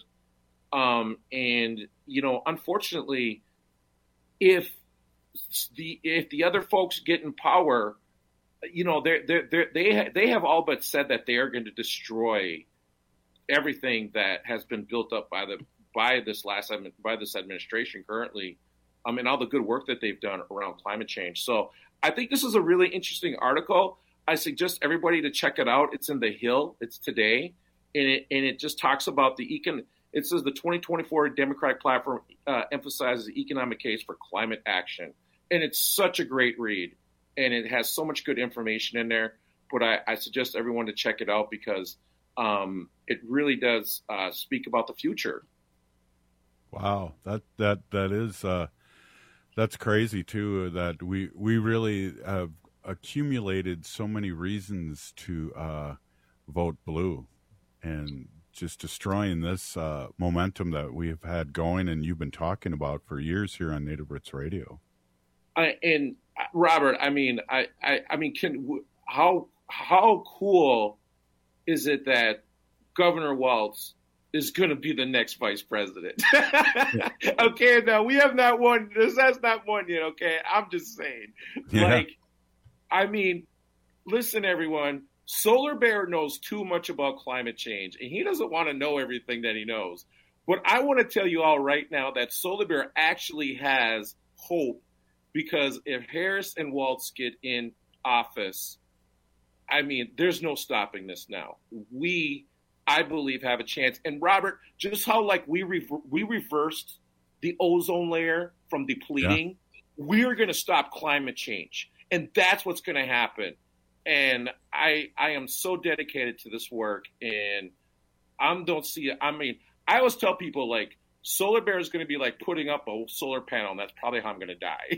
Unfortunately, if the other folks get in power, they have all but said that they are going to destroy everything that has been built up by this administration currently, and all the good work that they've done around climate change. So I think this is a really interesting article. I suggest everybody to check it out. It's in the Hill. It's today, and it just talks about it says the 2024 Democratic platform emphasizes the economic case for climate action. And it's such a great read. And it has so much good information in there. But I suggest everyone to check it out because it really does speak about the future. Wow. That is that's crazy too, that we really have accumulated so many reasons to vote blue, and just destroying this momentum that we've had going and you've been talking about for years here on Native Roots Radio. And Robert, how cool is it that Governor Walz is going to be the next vice president? Okay, now we have not won. That's not won yet. Okay, I'm just saying. Yeah. Listen, everyone. Solar Bear knows too much about climate change, and he doesn't want to know everything that he knows. But I want to tell you all right now that Solar Bear actually has hope, because if Harris and Walz get in office, there's no stopping this now. We, I believe, have a chance. And Robert, just how we reversed the ozone layer from depleting, we're going to stop climate change, and that's what's going to happen. And I am so dedicated to this work, and I always tell people, Solar Bear is going to be like putting up a solar panel, and that's probably how I'm going to die.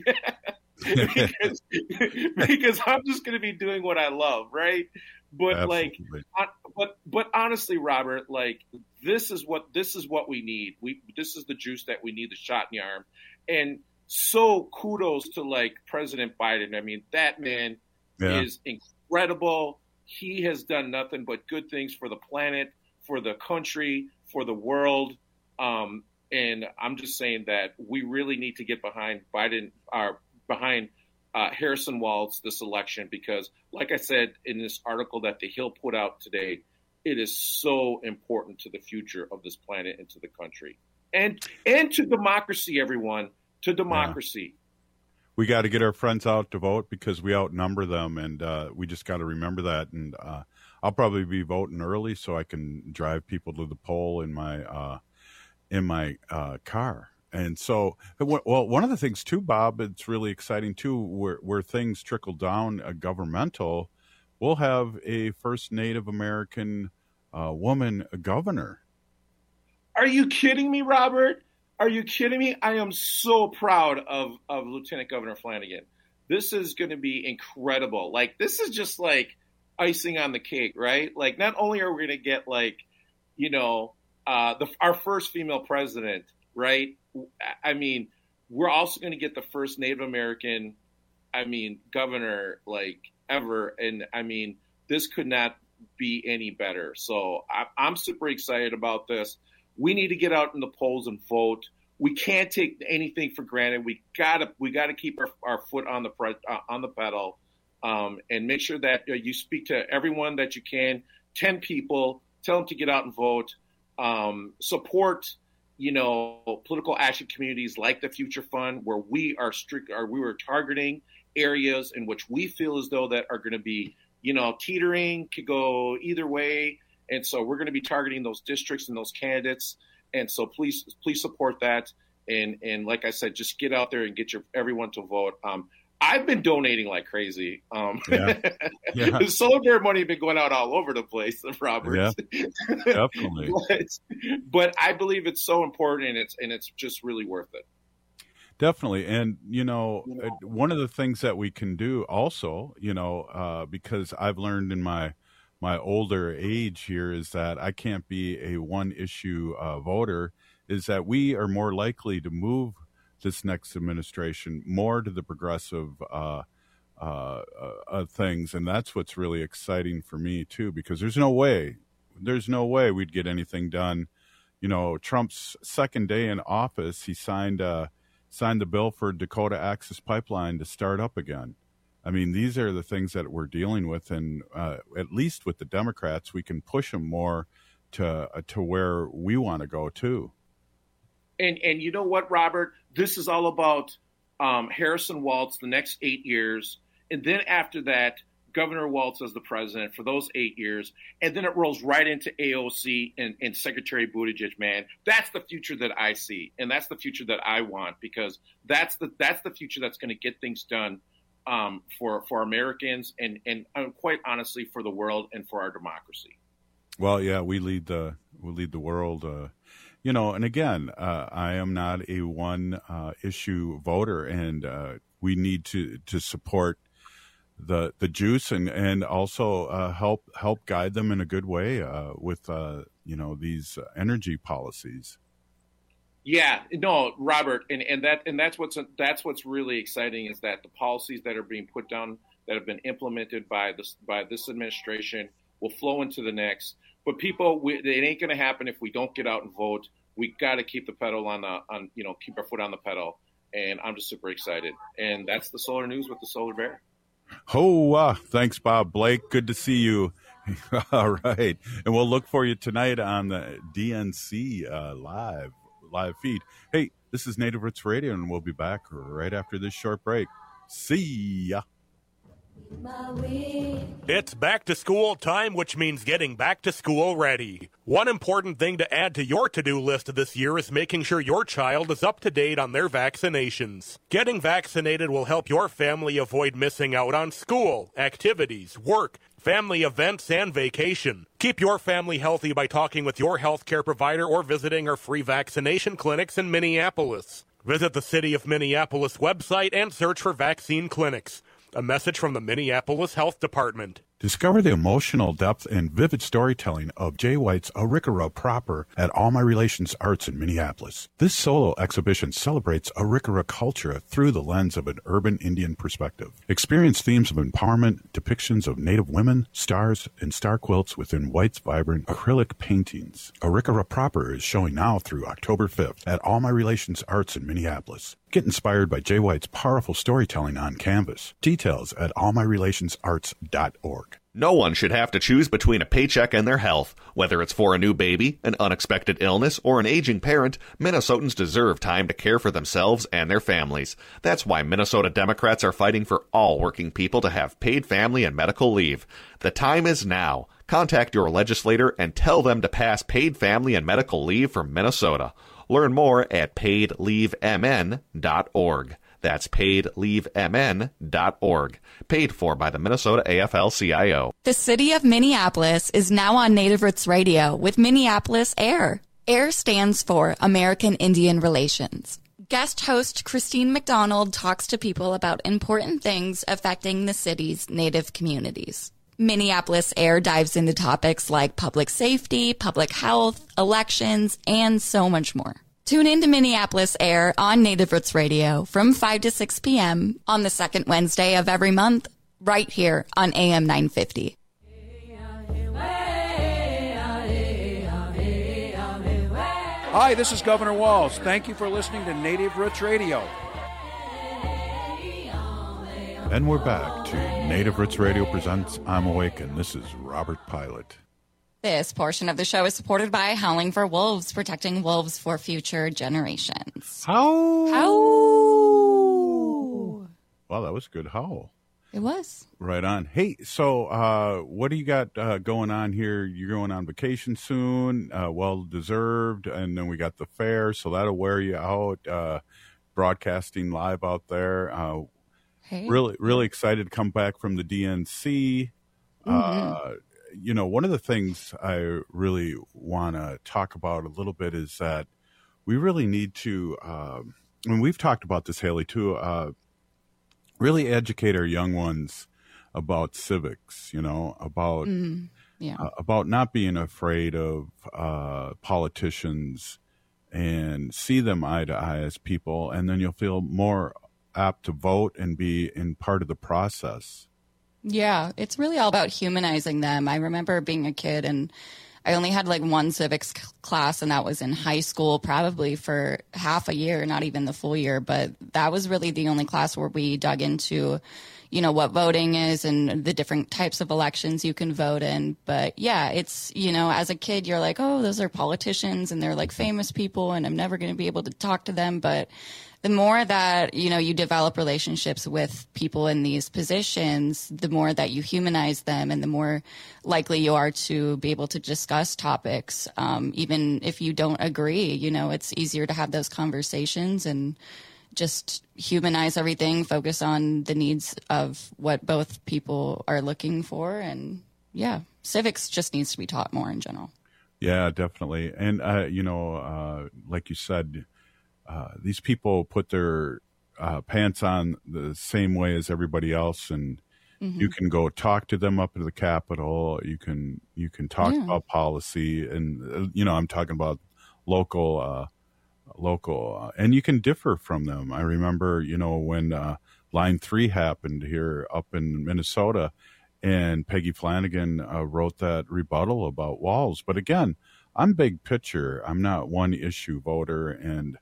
because I'm just going to be doing what I love, right? But but honestly, Robert, this is what we need. This is the juice that we need, the shot in the arm. And so kudos to President Biden. That man is incredible. He has done nothing but good things for the planet, for the country, for the world. And I'm just saying that we really need to get behind Biden, behind Harrison Walz this election, because like I said in this article that the Hill put out today, it is so important to the future of this planet and to the country and to democracy, everyone, to democracy. Yeah. We got to get our friends out to vote because we outnumber them, and we just got to remember that. And I'll probably be voting early so I can drive people to the poll in my car. And so, well, one of the things too, Bob, it's really exciting too, where things trickle down governmental, we'll have a first Native American woman governor. Are you kidding me, Robert? Are you kidding me? I am so proud of Lieutenant Governor Flanagan. This is going to be incredible. This is just icing on the cake, right? Not only are we going to get our first female president, right? We're also going to get the first Native American, governor ever. And this could not be any better. So I'm super excited about this. We need to get out in the polls and vote. We can't take anything for granted. We gotta keep our foot on the pedal. and make sure that you speak to everyone that you can, 10 people, tell them to get out and vote, support, political action communities like the Future Fund, where we were targeting areas in which we feel as though that are going to be, teetering, could go either way. And so we're going to be targeting those districts and those candidates. And so please support that. And like I said, just get out there and get everyone to vote. I've been donating like crazy. The Solar Bear money has been going out all over the place, Robert. Yeah, definitely. but I believe it's so important, and it's just really worth it. Definitely. And, one of the things that we can do also, because I've learned in my older age here is that I can't be a one issue voter, is that we are more likely to move this next administration more to the progressive things. And that's what's really exciting for me too, because there's no way we'd get anything done. Trump's second day in office, he signed the bill for Dakota Access Pipeline to start up again. I mean, these are the things that we're dealing with, and at least with the Democrats, we can push them more to where we want to go too. And you know what, Robert? This is all about Harrison Walz the next 8 years, and then after that, Governor Walz as the president for those 8 years, and then it rolls right into AOC and Secretary Buttigieg. Man, that's the future that I see, and that's the future that I want, because that's the future that's going to get things done for Americans and quite honestly for the world and for our democracy. Well, yeah, we lead the world. And again, I am not a one issue voter, and we need to support the juice and also help guide them in a good way with these energy policies. Yeah, no, Robert, and that's what's really exciting, is that the policies that are being put down, that have been implemented by this administration, will flow into the next. But people, it ain't going to happen if we don't get out and vote. We got to keep the pedal keep our foot on the pedal. And I'm just super excited. And that's the Solar News with the Solar Bear. Thanks, Bob Blake. Good to see you. All right. And we'll look for you tonight on the DNC live feed. Hey, this is Native Roots Radio, and we'll be back right after this short break. See ya. It's back to school time, which means getting back to school ready. One important thing to add to your to-do list this year is making sure your child is up to date on their vaccinations. Getting vaccinated will help your family avoid missing out on school, activities, work, family events, and vacation. Keep your family healthy by talking with your healthcare provider or visiting our free vaccination clinics in Minneapolis. Visit the City of Minneapolis website and search for vaccine clinics. A message from the Minneapolis Health Department. Discover the emotional depth and vivid storytelling of Jay White's Arikara Proper at All My Relations Arts in Minneapolis. This solo exhibition celebrates Arikara culture through the lens of an urban Indian perspective. Experience themes of empowerment, depictions of Native women, stars, and star quilts within White's vibrant acrylic paintings. Arikara Proper is showing now through October 5th at All My Relations Arts in Minneapolis. Get inspired by Jay White's powerful storytelling on canvas. Details at allmyrelationsarts.org. No one should have to choose between a paycheck and their health. Whether it's for a new baby, an unexpected illness, or an aging parent, Minnesotans deserve time to care for themselves and their families. That's why Minnesota Democrats are fighting for all working people to have paid family and medical leave. The time is now. Contact your legislator and tell them to pass paid family and medical leave for Minnesota. Learn more at paidleavemn.org. That's paidleavemn.org. Paid for by the Minnesota AFL-CIO. The city of Minneapolis is now on Native Roots Radio with Minneapolis AIR. AIR stands for American Indian Relations. Guest host Christine McDonald talks to people about important things affecting the city's Native communities. Minneapolis AIR dives into topics like public safety, public health, elections, and so much more. Tune in to Minneapolis AIR on Native Roots Radio from 5 to 6 p.m. on the second Wednesday of every month, right here on AM 950. Hi, this is Governor Walz. Thank you for listening to Native Roots Radio. And we're back to Native Roots Radio presents I'm Awake, and this is Robert Pilot. This portion of the show is supported by Howling for Wolves, protecting wolves for future generations. Howl! Howl! Well, that was a good howl. It was. Right on. Hey, so what do you got going on here? You're going on vacation soon, well-deserved, and then we got the fair, so that'll wear you out, broadcasting live out there. Hey. Really excited to come back from the DNC. You know, one of the things I really want to talk about a little bit is that we really need to, and we've talked about this, Haley, too, really educate our young ones about civics, you know, about about not being afraid of politicians and see them eye to eye as people, and then you'll feel more apt to vote and be in part of the process. Yeah, it's really all about humanizing them. I remember being a kid and I only had like one civics class, and that was in high school, probably for half a year, not even the full year. But that was really the only class where we dug into, you know, what voting is and the different types of elections you can vote in. But yeah, it's, you know, as a kid, you're like, oh, those are politicians and they're like famous people and I'm never going to be able to talk to them. But the more that, you know, you develop relationships with people in these positions, the more that you humanize them and the more likely you are to be able to discuss topics. Even if you don't agree, you know, it's easier to have those conversations and just humanize everything, focus on the needs of what both people are looking for. And yeah, civics just needs to be taught more in general. Yeah, definitely. And, you know, like you said, these people put their pants on the same way as everybody else, and you can go talk to them up at the Capitol. You can talk about policy, and you know, I'm talking about local, and you can differ from them. I remember, you know, when Line 3 happened here up in Minnesota, and Peggy Flanagan wrote that rebuttal about walls. But again, I'm big picture. I'm not one issue voter, and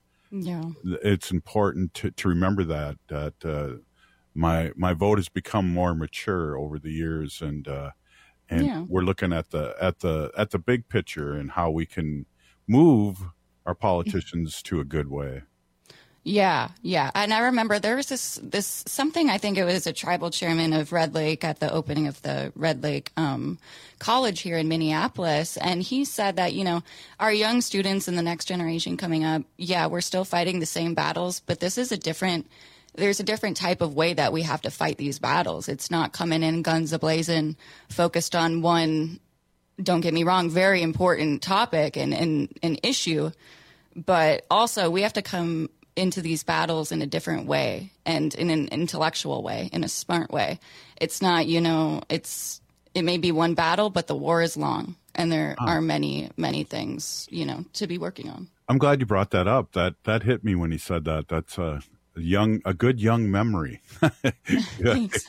it's important to remember that my vote has become more mature over the years, and we're looking at the big picture and how we can move our politicians to a good way. Yeah. And I remember there was this something, I think it was a tribal chairman of Red Lake at the opening of the Red Lake College here in Minneapolis. And he said that, you know, our young students and the next generation coming up, we're still fighting the same battles, but there's a different type of way that we have to fight these battles. It's not coming in guns a-blazing, focused on one, don't get me wrong, very important topic and an issue. But also we have to come into these battles in a different way and in an intellectual way, in a smart way. It's not, you know, it may be one battle, but the war is long and there are many, many things, you know, to be working on. I'm glad you brought that up. That hit me when he said that. That's a good young memory. Thanks.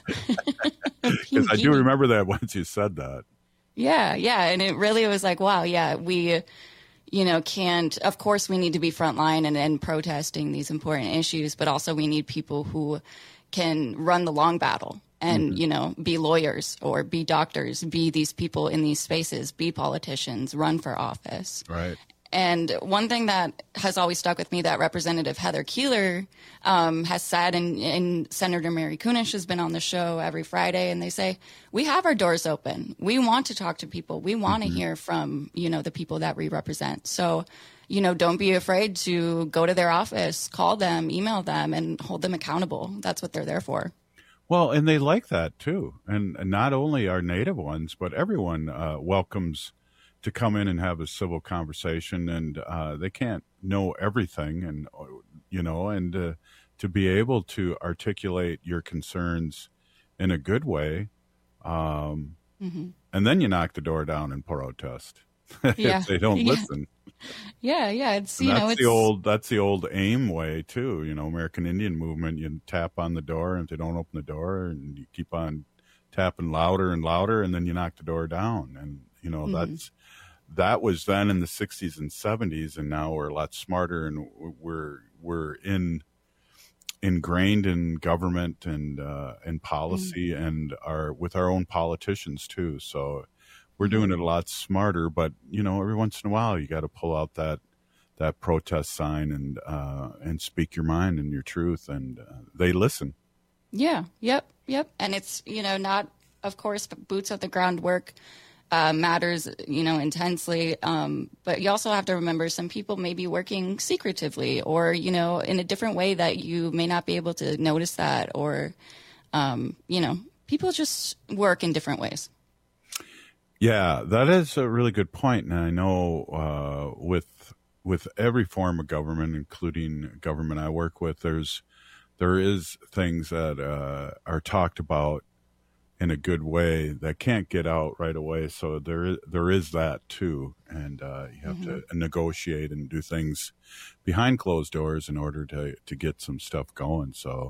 Because I do remember that once you said that. Yeah. And it really was like, wow, we, you know, of course we need to be frontline and protesting these important issues, but also we need people who can run the long battle and, you know, be lawyers or be doctors, be these people in these spaces, be politicians, run for office. Right. And one thing that has always stuck with me that Representative Heather Keeler has said, and Senator Mary Kunesh has been on the show every Friday, and they say, we have our doors open. We want to talk to people. We want to hear from, you know, the people that we represent. So, you know, don't be afraid to go to their office, call them, email them, and hold them accountable. That's what they're there for. Well, and they like that, too. And not only our native ones, but everyone welcomes to come in and have a civil conversation, and they can't know everything, and you know, and to be able to articulate your concerns in a good way, and then you knock the door down and protest if they don't listen. Yeah, it's and that's the old AIM way too. You know, American Indian Movement. You tap on the door, and if they don't open the door, and you keep on tapping louder and louder, and then you knock the door down, and you know that was then in the 60s and 70s, and now we're a lot smarter, and we're in ingrained in government and policy and with our own politicians too. So we're doing it a lot smarter, but every once in a while you got to pull out that protest sign and speak your mind and your truth, and they listen. Yeah. Yep. And it's, not, of course, boots on the ground work matters, intensely. But you also have to remember some people may be working secretively or, in a different way that you may not be able to notice that, or, people just work in different ways. Yeah, that is a really good point. And I know with every form of government, including government I work with, there is things that are talked about in a good way that can't get out right away. So there is that too, and you have to negotiate and do things behind closed doors in order to get some stuff going. So,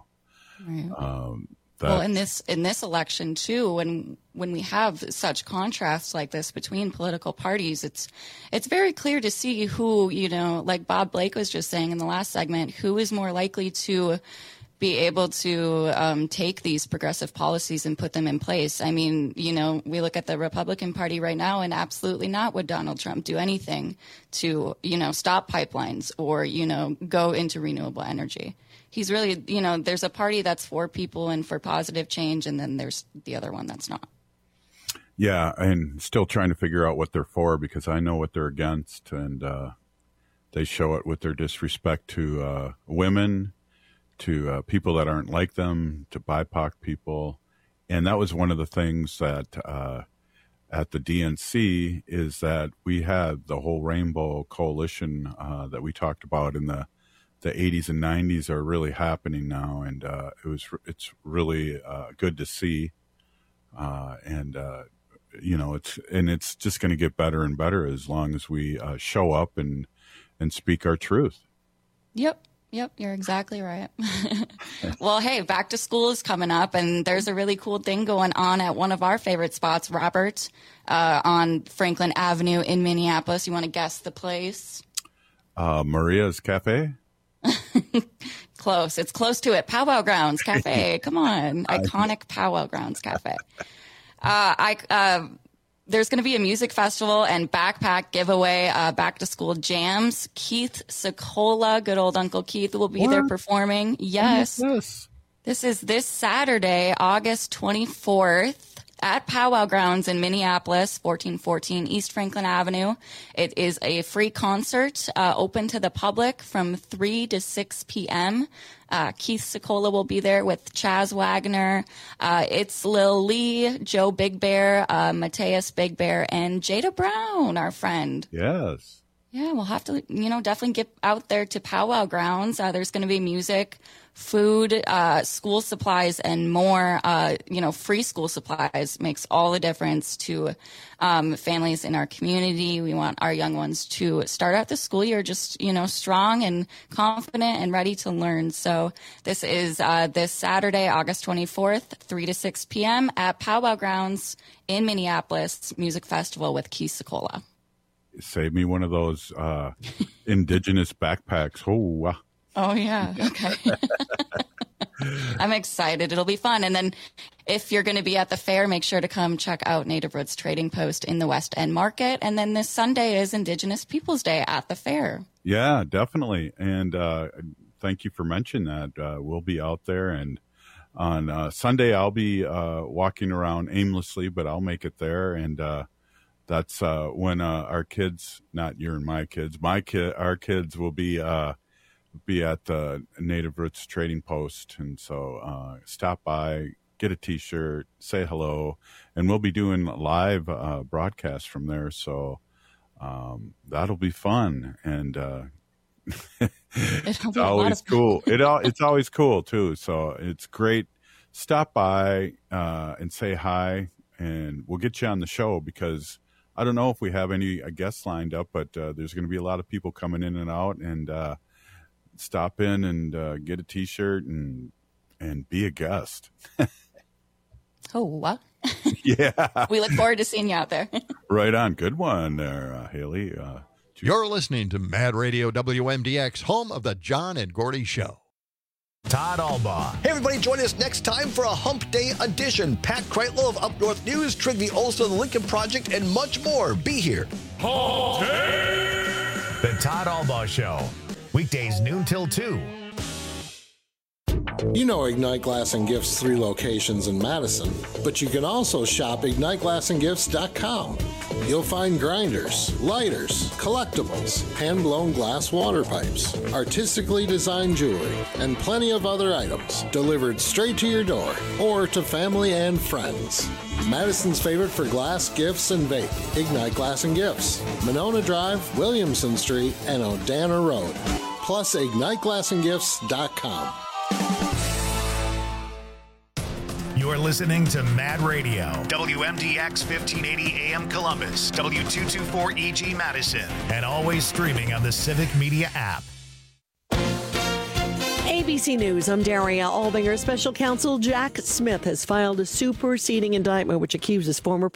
well, in this election too, when we have such contrasts like this between political parties, it's very clear to see who, like Bob Blake was just saying in the last segment, who is more likely to be able to take these progressive policies and put them in place. I mean, we look at the Republican Party right now, and absolutely not would Donald Trump do anything to, stop pipelines or, go into renewable energy. He's really, there's a party that's for people and for positive change, and then there's the other one that's not. Yeah, and still trying to figure out what they're for, because I know what they're against, and they show it with their disrespect to women, to people that aren't like them, to BIPOC people. And that was one of the things that at the DNC is that we had the whole Rainbow Coalition that we talked about in the 80s and 90s are really happening now. And it's really good to see. It's just going to get better and better as long as we show up and speak our truth. Yep, you're exactly right. Well, hey, back to school is coming up, and there's a really cool thing going on at one of our favorite spots, Robert, on Franklin Avenue in Minneapolis. You want to guess the place? Maria's Cafe? Close. It's close to it. Powwow Grounds Cafe. Come on. Iconic Powwow Grounds Cafe. There's going to be a music festival and backpack giveaway, back to school jams. Keith Secola, good old Uncle Keith, will be there performing. Yes. This is this Saturday, August 24th at Powwow Grounds in Minneapolis, 1414 East Franklin Avenue. It is a free concert, open to the public from 3 to 6 p.m. Keith Secola will be there with Chaz Wagner. It's Lil Lee, Joe Big Bear, Mateus Big Bear, and Jada Brown, our friend. Yes. Yeah, we'll have to, definitely get out there to Powwow Grounds. There's going to be music, food, school supplies, and more. Free school supplies makes all the difference to families in our community. We want our young ones to start out the school year just, strong and confident and ready to learn. So this is this Saturday, August 24th, 3 to 6 p.m. at Powwow Grounds in Minneapolis Music Festival with Keith Secola. Save me one of those indigenous backpacks. Oh, yeah. Okay. I'm excited. It'll be fun. And then if you're going to be at the fair, make sure to come check out Native Roots Trading Post in the West End Market. And then this Sunday is Indigenous Peoples Day at the fair. Yeah, definitely. And thank you for mentioning that. We'll be out there. And on Sunday, I'll be walking around aimlessly, but I'll make it there. And that's when our kids, not your and my kids, our kids will be at the Native Roots Trading Post. And so stop by, get a T-shirt, say hello, and we'll be doing live broadcasts from there. So that'll be fun. And it's always cool. It's always cool, too. So it's great. Stop by and say hi, and we'll get you on the show, because I don't know if we have any guests lined up, but there's going to be a lot of people coming in and out, and stop in and get a T-shirt and be a guest. Oh, what? Yeah. We look forward to seeing you out there. Right on. Good one there, Haley. You're listening to Mad Radio WMDX, home of the John and Gordy Show. Todd Albaugh. Hey, everybody, join us next time for a Hump Day edition. Pat Kreitlow of Up North News, Trygve Olson of the Lincoln Project, and much more. Be here. Hump Day! The Todd Albaugh Show. Weekdays noon till 2. You know Ignite Glass and Gifts 3 locations in Madison, but you can also shop IgniteGlassandGifts.com. You'll find grinders, lighters, collectibles, hand-blown glass water pipes, artistically designed jewelry, and plenty of other items delivered straight to your door or to family and friends. Madison's favorite for glass, gifts, and vape, Ignite Glass and Gifts, Monona Drive, Williamson Street, and Odana Road. Plus, IgniteGlassandGifts.com. You're listening to Mad Radio, WMDX 1580 AM Columbus, W224EG Madison, and always streaming on the Civic Media app. ABC News, I'm Daria Albinger. Special counsel Jack Smith has filed a superseding indictment which accuses former